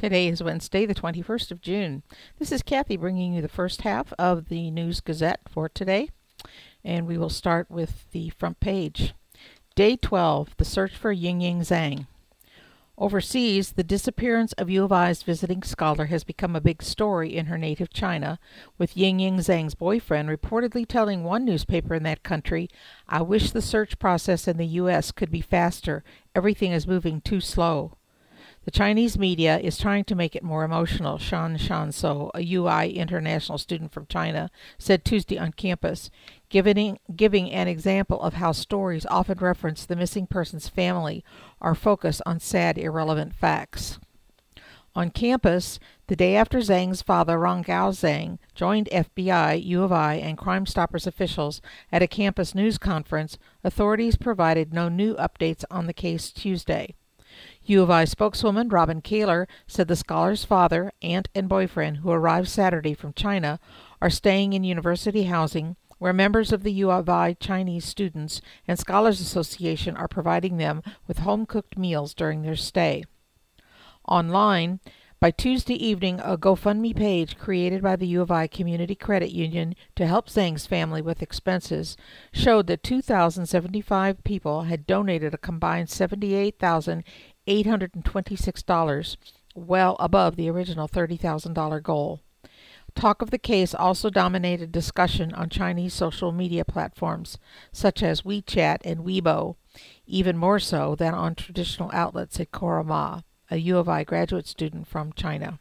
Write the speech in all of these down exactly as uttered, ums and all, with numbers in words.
Today is Wednesday, the twenty-first of June. This is Kathy bringing you the first half of the News Gazette for today, and we will start with the front page. Day twelve, the search for Yingying Zhang. Overseas, the disappearance of U of I's visiting scholar has become a big story in her native China, with Yingying Zhang's boyfriend reportedly telling one newspaper in that country, "I wish the search process in the U S could be faster. Everything is moving too slow." The Chinese media is trying to make it more emotional, Shan Shanso, a U I international student from China, said Tuesday on campus, giving, giving an example of how stories often reference the missing person's family or focus on sad, irrelevant facts. On campus, the day after Zhang's father, Ronggao Zhang, joined F B I, U of I, and Crime Stoppers officials at a campus news conference, authorities provided no new updates on the case Tuesday. U of I spokeswoman Robin Kahler said the scholar's father, aunt, and boyfriend, who arrived Saturday from China, are staying in university housing, where members of the U of I Chinese Students and Scholars Association are providing them with home-cooked meals during their stay. Online, by Tuesday evening, a GoFundMe page created by the U of I Community Credit Union to help Zhang's family with expenses showed that two thousand seventy-five people had donated a combined seventy-eight thousand eight hundred twenty-six dollars, well above the original thirty thousand dollars goal. Talk of the case also dominated discussion on Chinese social media platforms, such as WeChat and Weibo, even more so than on traditional outlets, said Cora Ma, a U of I graduate student from China.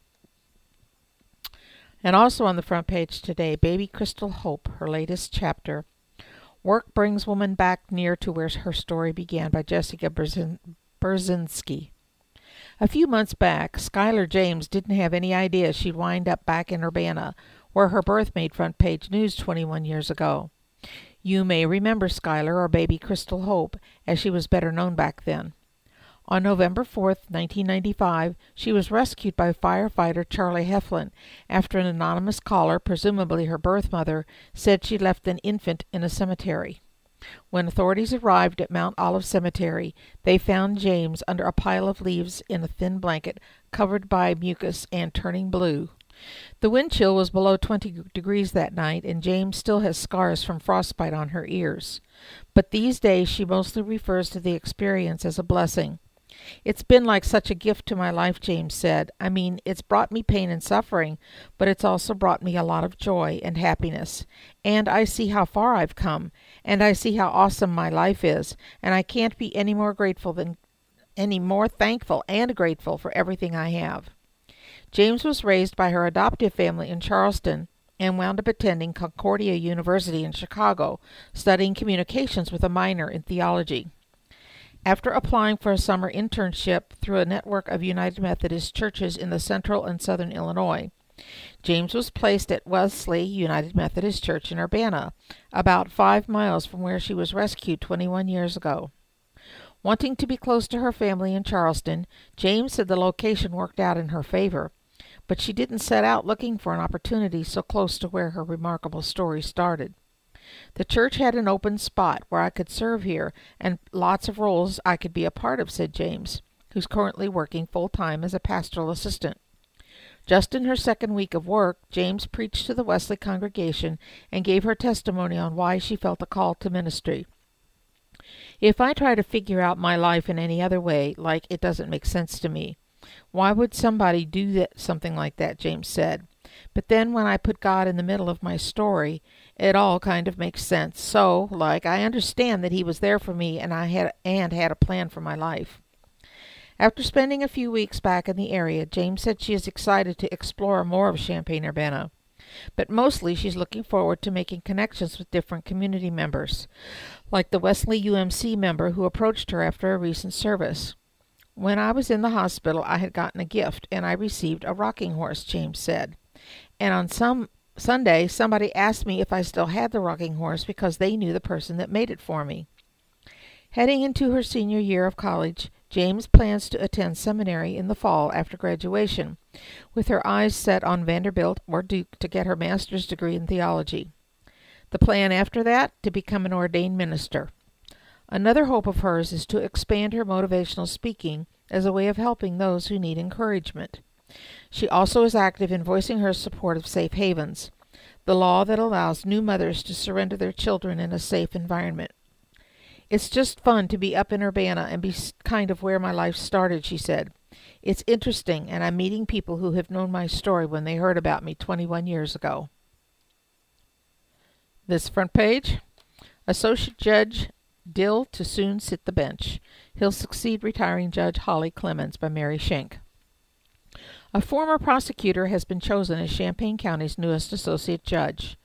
And also on the front page today, Baby Crystal Hope, her latest chapter. Work brings woman back near to where her story began, by Jessica Berzin- Berzinski. A few months back, Skylar James didn't have any idea she'd wind up back in Urbana, where her birth made front page news twenty-one years ago. You may remember Skylar, or Baby Crystal Hope, as she was better known back then. On November fourth, nineteen ninety-five, she was rescued by firefighter Charlie Heflin after an anonymous caller, presumably her birth mother, said she left an infant in a cemetery. When authorities arrived at Mount Olive Cemetery, they found James under a pile of leaves in a thin blanket covered by mucus and turning blue. The wind chill was below twenty degrees that night, and James still has scars from frostbite on her ears. But these days she mostly refers to the experience as a blessing. "It's been like such a gift to my life," James said. "I mean, it's brought me pain and suffering, but it's also brought me a lot of joy and happiness. And I see how far I've come, and I see how awesome my life is, and I can't be any more grateful than, any more thankful and grateful for everything I have." James was raised by her adoptive family in Charleston and wound up attending Concordia University in Chicago, studying communications with a minor in theology. After applying for a summer internship through a network of United Methodist churches in the central and southern Illinois, James was placed at Wesley United Methodist Church in Urbana, about five miles from where she was rescued twenty-one years ago. Wanting to be close to her family in Charleston, James said the location worked out in her favor, but she didn't set out looking for an opportunity so close to where her remarkable story started. "The church had an open spot where I could serve here, and lots of roles I could be a part of," said James, who's currently working full-time as a pastoral assistant. Just in her second week of work, James preached to the Wesley congregation and gave her testimony on why she felt a call to ministry. "If I try to figure out my life in any other way, like, it doesn't make sense to me. Why would somebody do that, something like that?" James said. "But then when I put God in the middle of my story, it all kind of makes sense. So, like, I understand that he was there for me, and I had and had a plan for my life." After spending a few weeks back in the area, James said she is excited to explore more of Champaign-Urbana. But mostly she's looking forward to making connections with different community members, like the Wesley U M C member who approached her after a recent service. "When I was in the hospital, I had gotten a gift, and I received a rocking horse," James said. "And on some Sunday, somebody asked me if I still had the rocking horse because they knew the person that made it for me." Heading into her senior year of college, James plans to attend seminary in the fall after graduation, with her eyes set on Vanderbilt or Duke to get her master's degree in theology. The plan after that, to become an ordained minister. Another hope of hers is to expand her motivational speaking as a way of helping those who need encouragement. She also is active in voicing her support of safe havens, the law that allows new mothers to surrender their children in a safe environment. It's just fun to be up in Urbana and be kind of where my life started, she said. It's interesting, and I'm meeting people who have known my story when they heard about me twenty-one years ago. This front page, Associate Judge Dill to soon sit the bench. He'll succeed retiring Judge Holly Clemens by Mary Schenk. A former prosecutor has been chosen as Champaign County's newest associate judge.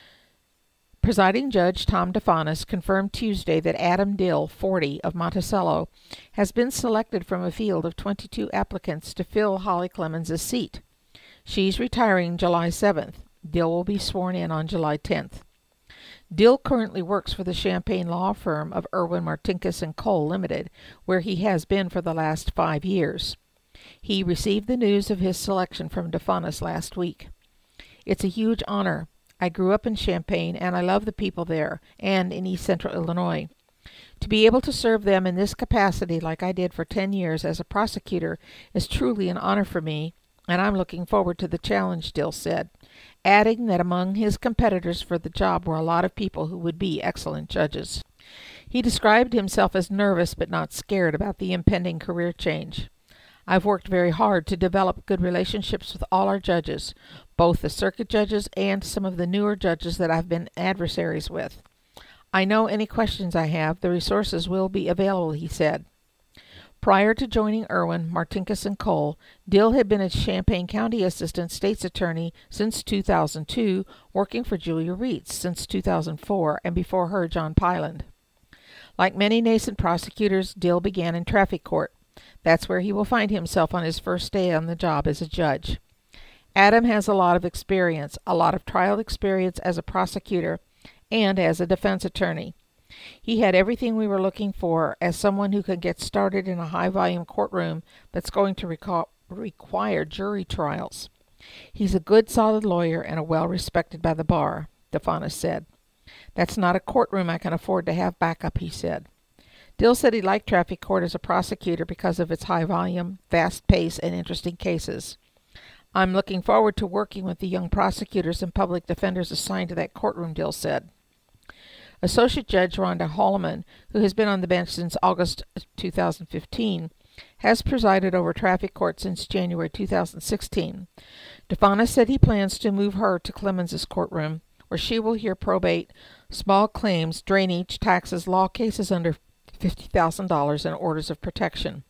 Presiding Judge Tom DeFanis confirmed Tuesday that Adam Dill, forty, of Monticello, has been selected from a field of twenty-two applicants to fill Holly Clemens' seat. She's retiring July seventh. Dill will be sworn in on July tenth. Dill currently works for the Champaign law firm of Irwin Martinkus and Cole Limited, where he has been for the last five years. He received the news of his selection from DeFanis last week. It's a huge honor. I grew up in Champaign, and I love the people there, and in East Central Illinois. To be able to serve them in this capacity like I did for ten years as a prosecutor is truly an honor for me, and I'm looking forward to the challenge, Dill said, adding that among his competitors for the job were a lot of people who would be excellent judges. He described himself as nervous but not scared about the impending career change. I've worked very hard to develop good relationships with all our judges, both the circuit judges and some of the newer judges that I've been adversaries with. I know any questions I have, the resources will be available, he said. Prior to joining Irwin, Martinkus and Cole, Dill had been a Champaign County Assistant State's Attorney since two thousand two, working for Julia Reitz since two thousand four, and before her, John Pyland. Like many nascent prosecutors, Dill began in traffic court. That's where he will find himself on his first day on the job as a judge. Adam has a lot of experience, a lot of trial experience as a prosecutor and as a defense attorney. He had everything we were looking for as someone who could get started in a high-volume courtroom that's going to reco- require jury trials. He's a good, solid lawyer and a well-respected by the bar, DeFanis said. That's not a courtroom I can afford to have backup, he said. Dill said he liked traffic court as a prosecutor because of its high volume, fast pace, and interesting cases. I'm looking forward to working with the young prosecutors and public defenders assigned to that courtroom, Dill said. Associate Judge Rhonda Holloman, who has been on the bench since August two thousand fifteen, has presided over traffic court since January two thousand sixteen. DeFanis said he plans to move her to Clemens' courtroom, where she will hear probate, small claims, drainage, taxes, law cases under fifty thousand dollars, and orders of protection.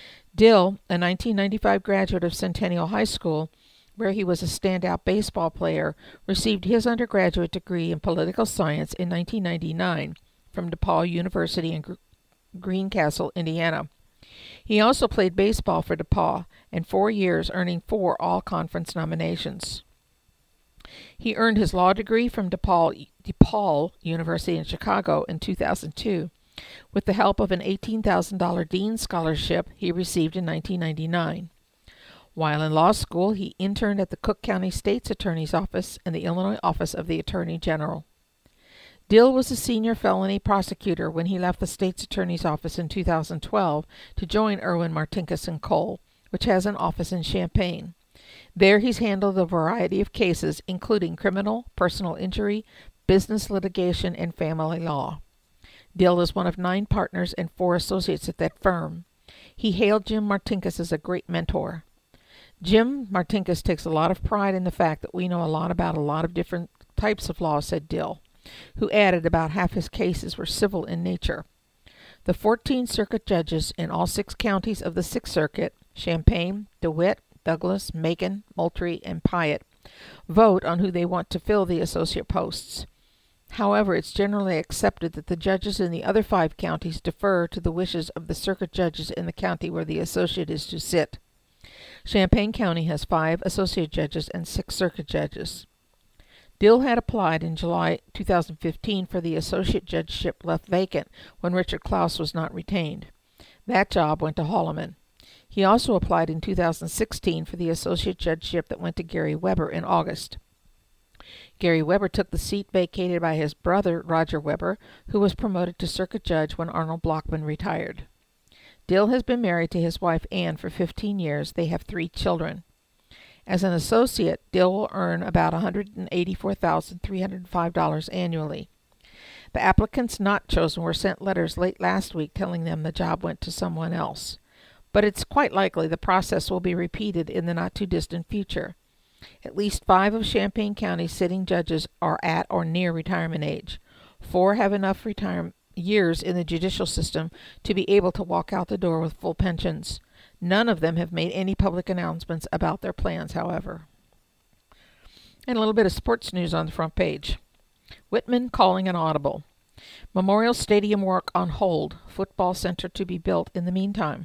Dill, a nineteen ninety-five graduate of Centennial High School, where he was a standout baseball player, received his undergraduate degree in political science in nineteen ninety-nine from DePaul University in Gr- Greencastle, Indiana. He also played baseball for DePaul in four years, earning four all-conference nominations. He earned his law degree from DePaul, DePaul University in Chicago in two thousand two. With the help of an eighteen thousand dollars Dean Scholarship he received in nineteen ninety-nine. While in law school, he interned at the Cook County State's Attorney's Office and the Illinois Office of the Attorney General. Dill was a senior felony prosecutor when he left the State's Attorney's Office in two thousand twelve to join Irwin Martinkus and Cole, which has an office in Champaign. There he's handled a variety of cases, including criminal, personal injury, business litigation, and family law. Dill is one of nine partners and four associates at that firm. He hailed Jim Martinkus as a great mentor. Jim Martinkus takes a lot of pride in the fact that we know a lot about a lot of different types of law, said Dill, who added about half his cases were civil in nature. The fourteen circuit judges in all six counties of the Sixth Circuit, Champaign, DeWitt, Douglas, Macon, Moultrie, and Piatt, vote on who they want to fill the associate posts. However, it's generally accepted that the judges in the other five counties defer to the wishes of the circuit judges in the county where the associate is to sit. Champaign County has five associate judges and six circuit judges. Dill had applied in July two thousand fifteen for the associate judgeship left vacant when Richard Klaus was not retained. That job went to Holloman. He also applied in two thousand sixteen for the associate judgeship that went to Gary Weber in August. Gary Weber took the seat vacated by his brother, Roger Weber, who was promoted to circuit judge when Arnold Blockman retired. Dill has been married to his wife Ann for fifteen years. They have three children. As an associate, Dill will earn about one hundred eighty-four thousand three hundred five dollars annually. The applicants not chosen were sent letters late last week telling them the job went to someone else. But it's quite likely the process will be repeated in the not-too-distant future. At least five of Champaign County's sitting judges are at or near retirement age. Four have enough retirement years in the judicial system to be able to walk out the door with full pensions. None of them have made any public announcements about their plans, however. And a little bit of sports news on the front page. Whitman calling an audible. Memorial Stadium work on hold. Football center to be built in the meantime.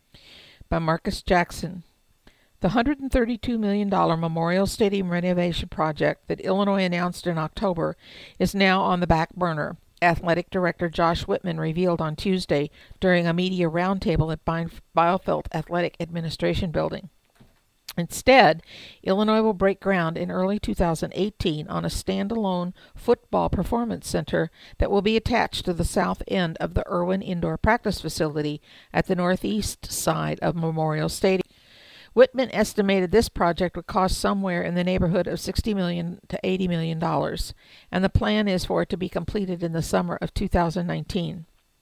By Marcus Jackson. The one hundred thirty-two million dollars Memorial Stadium renovation project that Illinois announced in October is now on the back burner, Athletic Director Josh Whitman revealed on Tuesday during a media roundtable at Bielfeldt Athletic Administration Building. Instead, Illinois will break ground in early two thousand eighteen on a standalone football performance center that will be attached to the south end of the Irwin Indoor Practice Facility at the northeast side of Memorial Stadium. Whitman estimated this project would cost somewhere in the neighborhood of sixty million dollars to eighty million dollars, and the plan is for it to be completed in the summer of two thousand nineteen.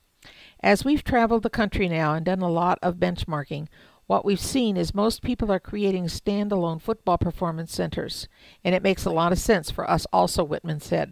As we've traveled the country now and done a lot of benchmarking, what we've seen is most people are creating standalone football performance centers, and it makes a lot of sense for us also, Whitman said.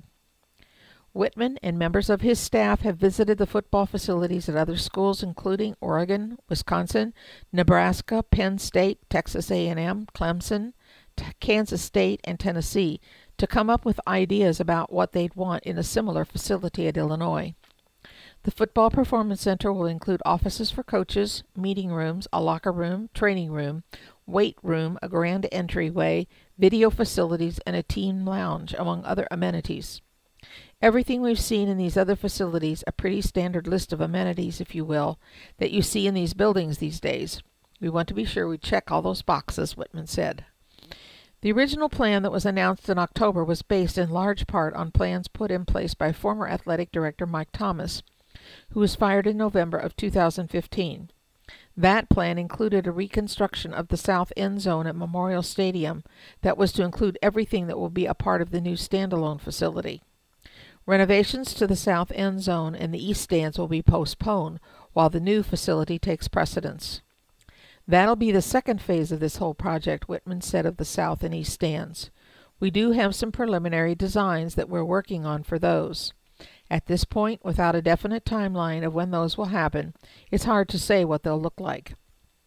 Whitman and members of his staff have visited the football facilities at other schools including Oregon, Wisconsin, Nebraska, Penn State, Texas A and M, Clemson, T- Kansas State, and Tennessee to come up with ideas about what they'd want in a similar facility at Illinois. The Football Performance Center will include offices for coaches, meeting rooms, a locker room, training room, weight room, a grand entryway, video facilities, and a team lounge, among other amenities. Everything we've seen in these other facilities, a pretty standard list of amenities, if you will, that you see in these buildings these days. We want to be sure we check all those boxes, Whitman said. The original plan that was announced in October was based in large part on plans put in place by former athletic director Mike Thomas, who was fired in November of two thousand fifteen. That plan included a reconstruction of the south end zone at Memorial Stadium that was to include everything that will be a part of the new standalone facility. Renovations to the south end zone and the east stands will be postponed while the new facility takes precedence. That'll be the second phase of this whole project, Whitman said of the south and east stands. We do have some preliminary designs that we're working on for those. At this point, without a definite timeline of when those will happen, it's hard to say what they'll look like.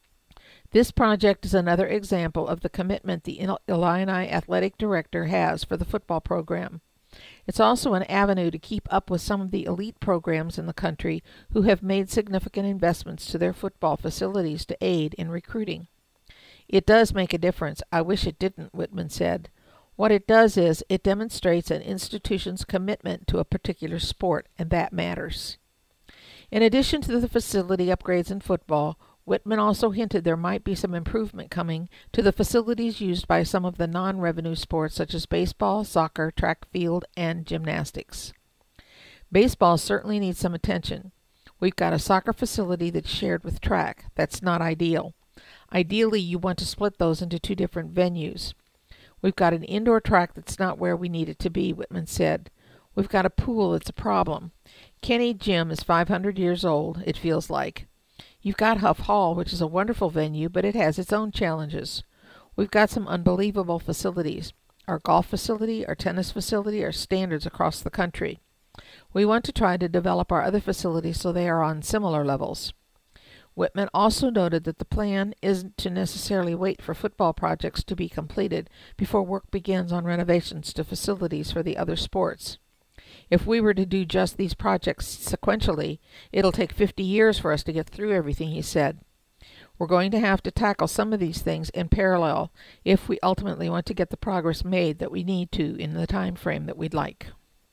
This project is another example of the commitment the Illini athletic director has for the football program. It's also an avenue to keep up with some of the elite programs in the country who have made significant investments to their football facilities to aid in recruiting. It does make a difference. I wish it didn't, Whitman said. What it does is it demonstrates an institution's commitment to a particular sport, and that matters. In addition to the facility upgrades in football, Whitman also hinted there might be some improvement coming to the facilities used by some of the non-revenue sports such as baseball, soccer, track field, and gymnastics. Baseball certainly needs some attention. We've got a soccer facility that's shared with track. That's not ideal. Ideally, you want to split those into two different venues. We've got an indoor track that's not where we need it to be, Whitman said. We've got a pool that's a problem. Kenny Gym is five hundred years old, it feels like. You've got Huff Hall, which is a wonderful venue, but it has its own challenges. We've got some unbelievable facilities. Our golf facility, our tennis facility are standards across the country. We want to try to develop our other facilities so they are on similar levels. Whitman also noted that the plan isn't to necessarily wait for football projects to be completed before work begins on renovations to facilities for the other sports. If we were to do just these projects sequentially, it'll take fifty years for us to get through everything, he said. We're going to have to tackle some of these things in parallel if we ultimately want to get the progress made that we need to in the time frame that we'd like.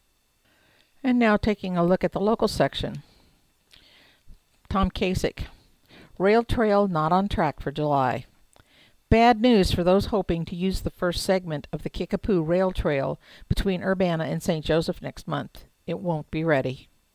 And now taking a look at the local section. Tom Kasich. Rail trail not on track for July. Bad news for those hoping to use the first segment of the Kickapoo Rail Trail between Urbana and Saint Joseph next month. It won't be ready.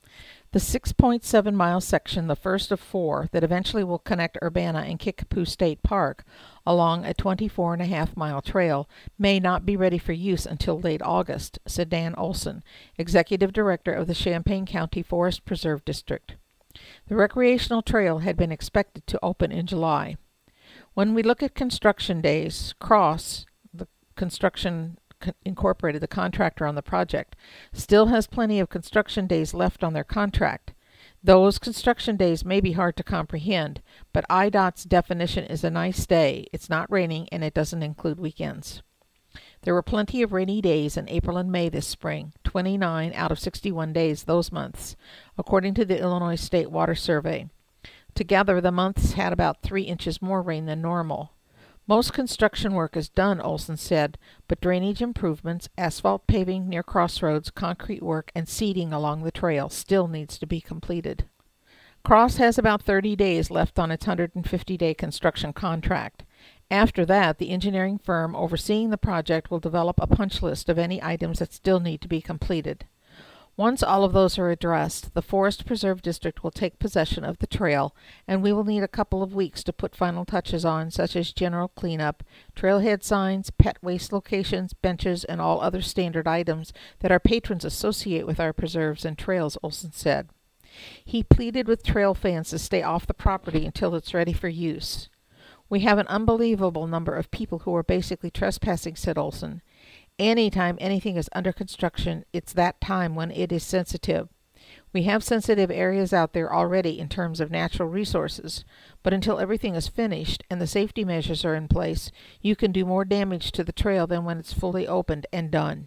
The six point seven mile section, the first of four, that eventually will connect Urbana and Kickapoo State Park along a twenty-four and a half mile trail, may not be ready for use until late August, said Dan Olson, Executive Director of the Champaign County Forest Preserve District. The recreational trail had been expected to open in July. When we look at construction days, Cross, the construction Incorporated, the contractor on the project, still has plenty of construction days left on their contract. Those construction days may be hard to comprehend, but I DOT's definition is a nice day. It's not raining and it doesn't include weekends. There were plenty of rainy days in April and May this spring, twenty-nine out of sixty-one days those months, according to the Illinois State Water Survey. Together, the months had about three inches more rain than normal. Most construction work is done, Olson said, but drainage improvements, asphalt paving near crossroads, concrete work, and seeding along the trail still needs to be completed. Cross has about thirty days left on its one hundred fifty day construction contract. After that, the engineering firm overseeing the project will develop a punch list of any items that still need to be completed. Once all of those are addressed, the Forest Preserve District will take possession of the trail, and we will need a couple of weeks to put final touches on, such as general cleanup, trailhead signs, pet waste locations, benches, and all other standard items that our patrons associate with our preserves and trails, Olson said. He pleaded with trail fans to stay off the property until it's ready for use. We have an unbelievable number of people who are basically trespassing, said Olson. Anytime anything is under construction, it's that time when it is sensitive. We have sensitive areas out there already in terms of natural resources, but until everything is finished and the safety measures are in place, you can do more damage to the trail than when it's fully opened and done.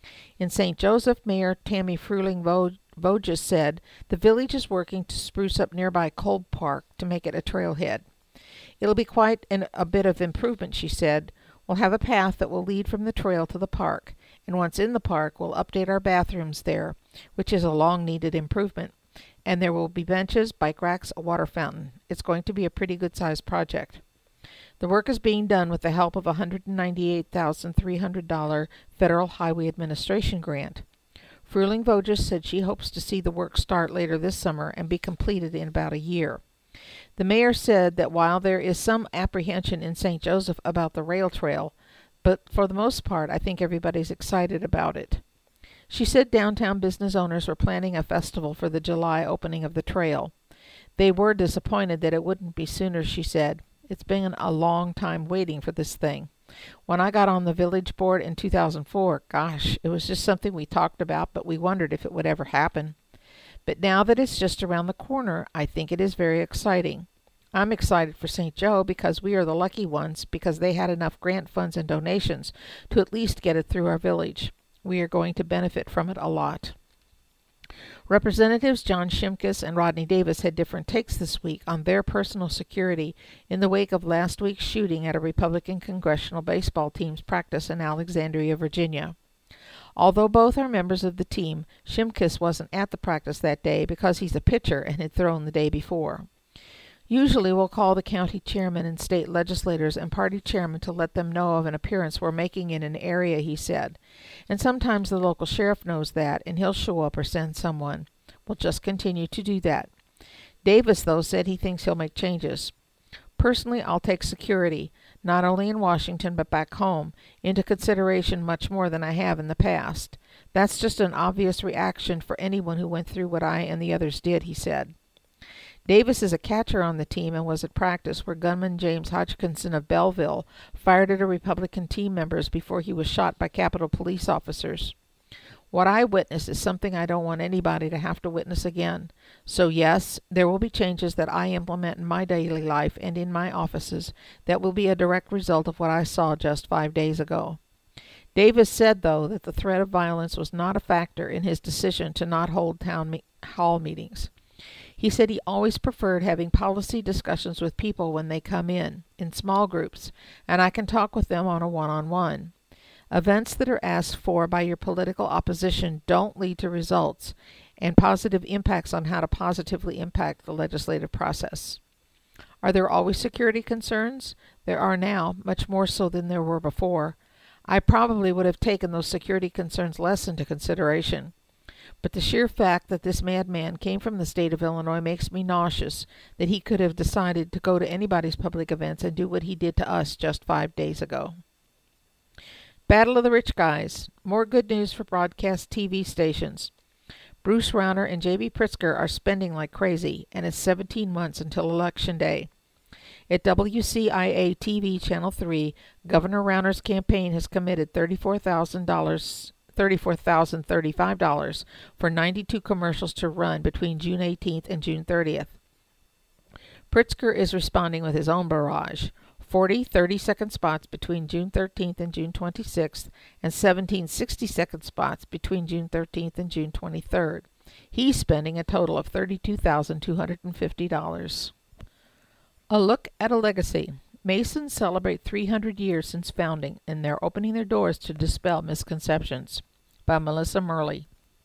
In Saint Joseph, Mayor Tammy Fruling Voges said the village is working to spruce up nearby Kolb Park to make it a trailhead. It'll be quite an, a bit of improvement, she said. We'll have a path that will lead from the trail to the park, and once in the park, we'll update our bathrooms there, which is a long-needed improvement. And there will be benches, bike racks, a water fountain. It's going to be a pretty good-sized project. The work is being done with the help of a one hundred ninety-eight thousand three hundred dollars Federal Highway Administration grant. Fruling Voges said she hopes to see the work start later this summer and be completed in about a year. The mayor said that while there is some apprehension in Saint Joseph about the rail trail, but for the most part, I think everybody's excited about it. She said downtown business owners were planning a festival for the July opening of the trail. They were disappointed that it wouldn't be sooner, she said. It's been a long time waiting for this thing. When I got on the village board in two thousand four, gosh, it was just something we talked about, but we wondered if it would ever happen. But now that it's just around the corner, I think it is very exciting. I'm excited for Saint Joe because we are the lucky ones because they had enough grant funds and donations to at least get it through our village. We are going to benefit from it a lot. Representatives John Shimkus and Rodney Davis had different takes this week on their personal security in the wake of last week's shooting at a Republican congressional baseball team's practice in Alexandria, Virginia. Although both are members of the team, Shimkus wasn't at the practice that day because he's a pitcher and had thrown the day before. Usually we'll call the county chairman and state legislators and party chairman to let them know of an appearance we're making in an area, he said. And sometimes the local sheriff knows that, and he'll show up or send someone. We'll just continue to do that. Davis, though, said he thinks he'll make changes. Personally, I'll take security, not only in Washington but back home, into consideration much more than I have in the past. That's just an obvious reaction for anyone who went through what I and the others did, he said. Davis is a catcher on the team and was at practice where gunman James Hodgkinson of Belleville fired at a Republican team members before he was shot by Capitol police officers. What I witnessed is something I don't want anybody to have to witness again. So yes, there will be changes that I implement in my daily life and in my offices that will be a direct result of what I saw just five days ago. Davis said, though, that the threat of violence was not a factor in his decision to not hold town me- hall meetings. He said he always preferred having policy discussions with people when they come in, in small groups, and I can talk with them on a one-on-one. Events that are asked for by your political opposition don't lead to results and positive impacts on how to positively impact the legislative process. Are there always security concerns? There are now, much more so than there were before. I probably would have taken those security concerns less into consideration. But the sheer fact that this madman came from the state of Illinois makes me nauseous, that he could have decided to go to anybody's public events and do what he did to us just five days ago. Battle of the Rich Guys. More good news for broadcast T V stations. Bruce Rauner and J B Pritzker are spending like crazy, and it's seventeen months until Election Day. At W C I A T V Channel three, Governor Rauner's campaign has committed thirty-four thousand dollars thirty-four thousand thirty-five dollars for ninety-two commercials to run between June eighteenth and June thirtieth. Pritzker is responding with his own barrage. forty thirty-second spots between June thirteenth and June twenty-sixth, and seventeen sixty-second spots between June thirteenth and June twenty-third. He's spending a total of thirty-two thousand two hundred fifty dollars. A look at a legacy. Masons celebrate three hundred years since founding, and they're opening their doors to dispel misconceptions. By Melissa Murley.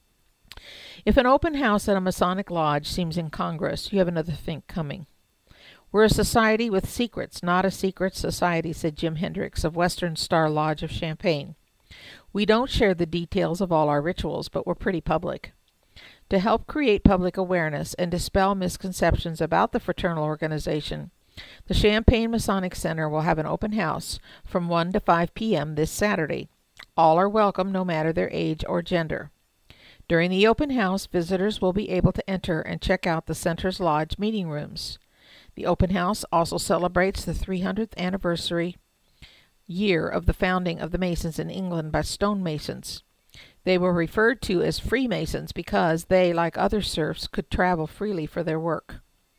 If an open house at a Masonic lodge seems incongruous, you have another think coming. We're a society with secrets, not a secret society, said Jim Hendricks of Western Star Lodge of Champaign. We don't share the details of all our rituals, but we're pretty public. To help create public awareness and dispel misconceptions about the fraternal organization, the Champaign Masonic Center will have an open house from one to five p.m. this Saturday. All are welcome no matter their age or gender. During the open house, visitors will be able to enter and check out the center's lodge meeting rooms. The open house also celebrates the three hundredth anniversary year of the founding of the Masons in England by stonemasons. They were referred to as Freemasons because they, like other serfs, could travel freely for their work.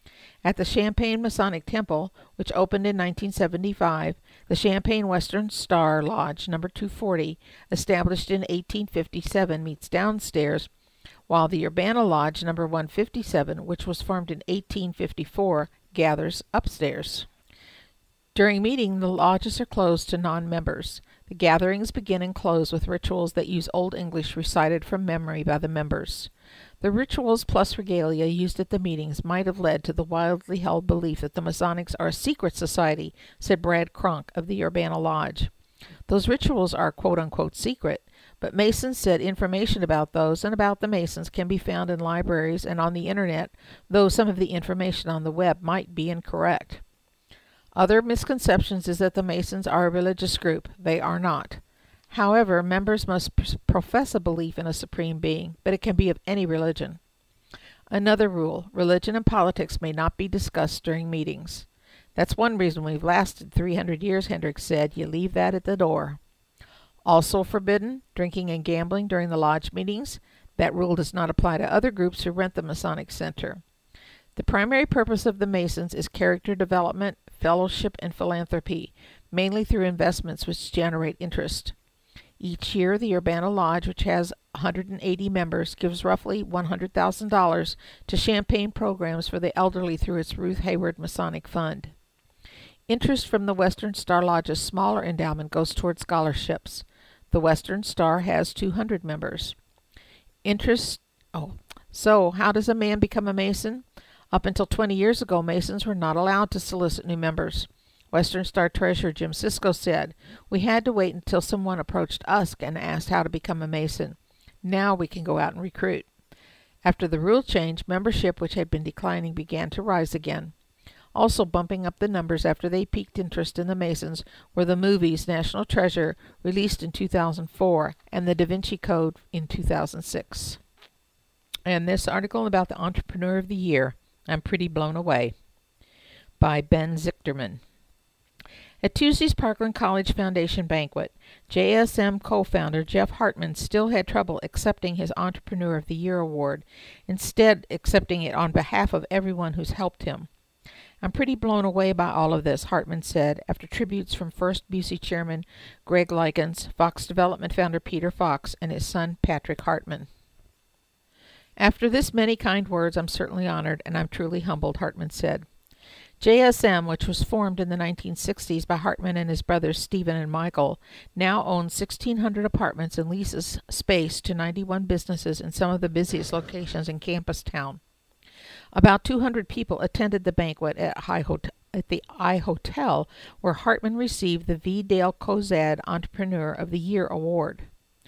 At the Champaign Masonic Temple, which opened in nineteen seventy-five, the Champaign Western Star Lodge number two forty, established in eighteen fifty-seven, meets downstairs, while the Urbana Lodge number one fifty-seven, which was formed in eighteen fifty-four, gathers upstairs. During meeting, the lodges are closed to non-members. The gatherings begin and close with rituals that use Old English recited from memory by the members. The rituals plus regalia used at the meetings might have led to the wildly held belief that the Masonics are a secret society, said Brad Cronk of the Urbana Lodge. Those rituals are quote-unquote secret, but Masons said information about those and about the Masons can be found in libraries and on the Internet, though some of the information on the web might be incorrect. Other misconceptions is that the Masons are a religious group. They are not. However, members must p- profess a belief in a supreme being, but it can be of any religion. Another rule, religion and politics may not be discussed during meetings. That's one reason we've lasted three hundred years, Hendricks said. You leave that at the door. Also forbidden, drinking and gambling during the lodge meetings. That rule does not apply to other groups who rent the Masonic Center. The primary purpose of the Masons is character development, fellowship, and philanthropy, mainly through investments which generate interest. Each year, the Urbana Lodge, which has one hundred eighty members, gives roughly one hundred thousand dollars to Champaign programs for the elderly through its Ruth Hayward Masonic Fund. Interest from the Western Star Lodge's smaller endowment goes toward scholarships. The Western Star has two hundred members. Interest, oh, so how does a man become a Mason? Up until twenty years ago, Masons were not allowed to solicit new members. Western Star Treasurer Jim Sisko said, "We had to wait until someone approached us and asked how to become a Mason. Now we can go out and recruit." After the rule change, membership, which had been declining, began to rise again. Also bumping up the numbers after they piqued interest in the Masons were the movies National Treasure, released in two thousand four, and The Da Vinci Code in two thousand six. And this article about the Entrepreneur of the Year, I'm pretty blown away, by Ben Zichterman. At Tuesday's Parkland College Foundation banquet, J S M co-founder Jeff Hartman still had trouble accepting his Entrepreneur of the Year award, instead accepting it on behalf of everyone who's helped him. "I'm pretty blown away by all of this," Hartman said, after tributes from First Busey chairman Greg Likens, Fox Development founder Peter Fox, and his son Patrick Hartman. "After this many kind words, I'm certainly honored, and I'm truly humbled," Hartman said. J S M, which was formed in the nineteen sixties by Hartman and his brothers Stephen and Michael, now owns sixteen hundred apartments and leases space to ninety-one businesses in some of the busiest locations in Campus Town. About two hundred people attended the banquet at, High Hotel, at the I Hotel, where Hartman received the V. Dale Kozad Entrepreneur of the Year award.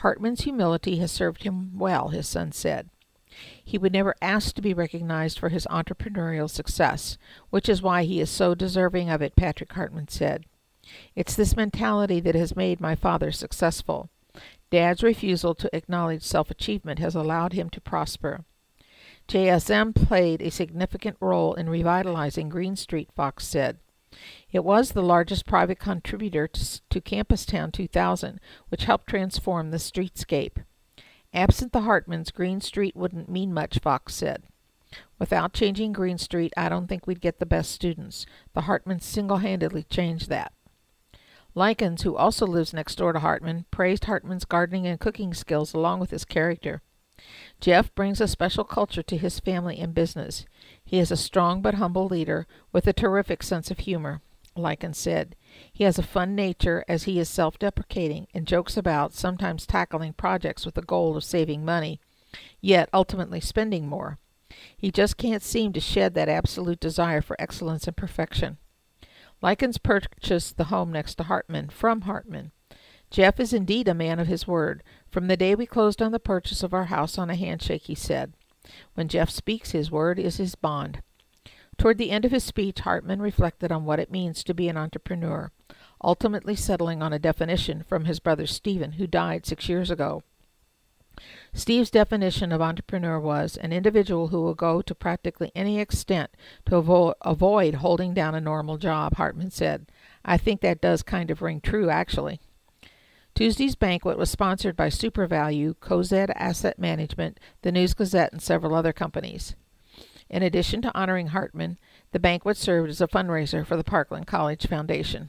Hartman's humility has served him well, his son said. He would never ask to be recognized for his entrepreneurial success, which is why he is so deserving of it, Patrick Hartman said. It's this mentality that has made my father successful. Dad's refusal to acknowledge self-achievement has allowed him to prosper. J S M played a significant role in revitalizing Green Street, Fox said. It was the largest private contributor to, to Campustown two thousand, which helped transform the streetscape. Absent the Hartmans, Green Street wouldn't mean much, Fox said. Without changing Green Street, I don't think we'd get the best students. The Hartmans single-handedly changed that. Likens, who also lives next door to Hartman, praised Hartman's gardening and cooking skills along with his character. Jeff brings a special culture to his family and business. He is a strong but humble leader with a terrific sense of humor, Likens said. He has a fun nature as he is self-deprecating and jokes about sometimes tackling projects with the goal of saving money, yet ultimately spending more. He just can't seem to shed that absolute desire for excellence and perfection. Likens purchased the home next to Hartman from Hartman. Jeff is indeed a man of his word. From the day we closed on the purchase of our house on a handshake, he said. When Jeff speaks, his word is his bond. Toward the end of his speech, Hartman reflected on what it means to be an entrepreneur, ultimately settling on a definition from his brother Stephen, who died six years ago. Steve's definition of entrepreneur was an individual who will go to practically any extent to avo- avoid holding down a normal job, Hartman said. I think that does kind of ring true, actually. Tuesday's banquet was sponsored by SuperValue, Cozad Asset Management, the News Gazette, and several other companies. In addition to honoring Hartman, the banquet served as a fundraiser for the Parkland College Foundation.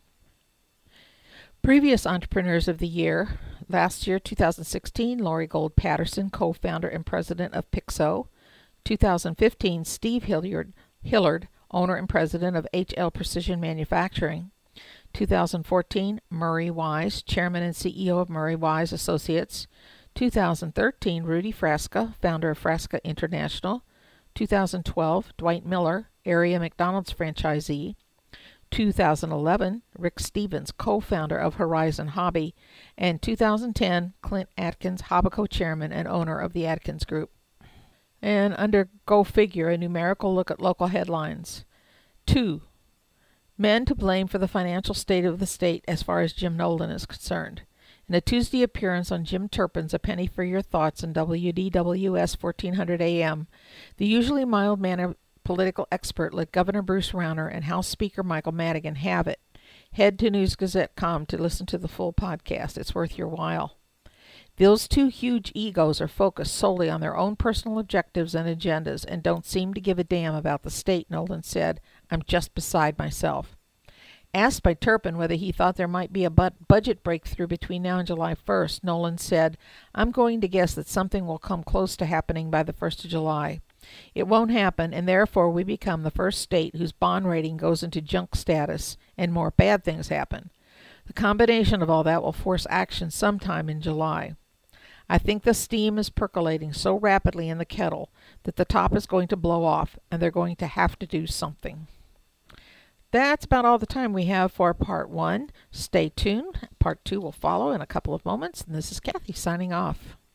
Previous Entrepreneurs of the Year. Last year, two thousand sixteen, Lori Gold Patterson, co-founder and president of Pixo. two thousand fifteen, Steve Hilliard, Hillard, owner and president of H L Precision Manufacturing. two thousand fourteen, Murray Wise, chairman and C E O of Murray Wise Associates. two thousand thirteen, Rudy Frasca, founder of Frasca International. two thousand twelve, Dwight Miller, area McDonald's franchisee. two thousand eleven, Rick Stevens, co-founder of Horizon Hobby. And two thousand ten, Clint Atkins, Hobbico chairman and owner of the Atkins Group. And under Go Figure, a numerical look at local headlines. Two. Men to blame for the financial state of the state as far as Jim Nolan is concerned. In a Tuesday appearance on Jim Turpin's A Penny for Your Thoughts on W D W S fourteen hundred A M, the usually mild-mannered political expert let Governor Bruce Rauner and House Speaker Michael Madigan have it. Head to news gazette dot com to listen to the full podcast. It's worth your while. Those two huge egos are focused solely on their own personal objectives and agendas and don't seem to give a damn about the state, Nolan said. I'm just beside myself. Asked by Turpin whether he thought there might be a budget breakthrough between now and July first, Nolan said, I'm going to guess that something will come close to happening by the first of July. It won't happen, and therefore we become the first state whose bond rating goes into junk status, and more bad things happen. The combination of all that will force action sometime in July. I think the steam is percolating so rapidly in the kettle that the top is going to blow off, and they're going to have to do something. That's about all the time we have for part one. Stay tuned. Part two will follow in a couple of moments, and this is Kathy signing off.